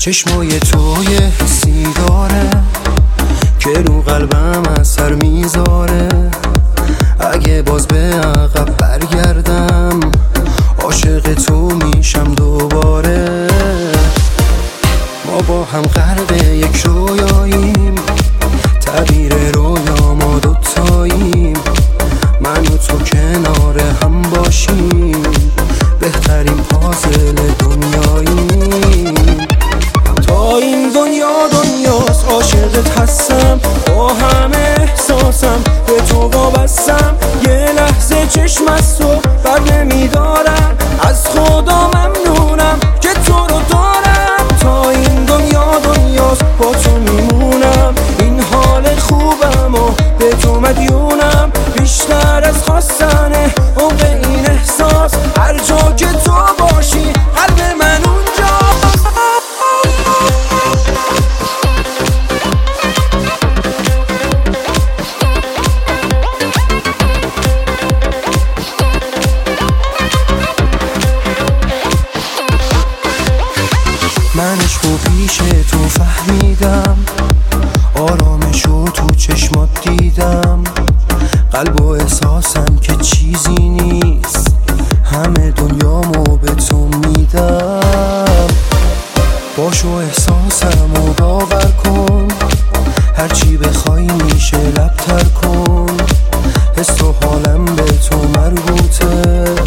چشمای تو یه حسی داره که رو قلبم اثر میذاره. اگه باز به عقب برگردم عاشق تو میشم دوباره. ما با هم غرق یک رویاییم، تعبیر رویا ما دوتاییم. من و تو کنار هم باشیم، بهترین پازل دنیاییم. تا این دنیاست عاشقت هستم، با همه احساسم به تو وابستم. یه لحظه چشم از تو بر نمیدارم، از خدا ممنونم که تو رو دارم. تا این دنیاست با تو میمونم، این حال خوبم و به تو مدیونم. بیشتر از خواستن عمق این احساس، هر جا که تو باشی قلب من اونجاست. من عشقو پیش تو فهمیدم، آرامشو تو چشمات دیدم. قلب و احساسم که چیزی نیست، همه دنیامو به تو میدم. باشو احساسمو باور کن، هرچی بخوای میشه لبتر کن. حس و حالم به تو مربوطه،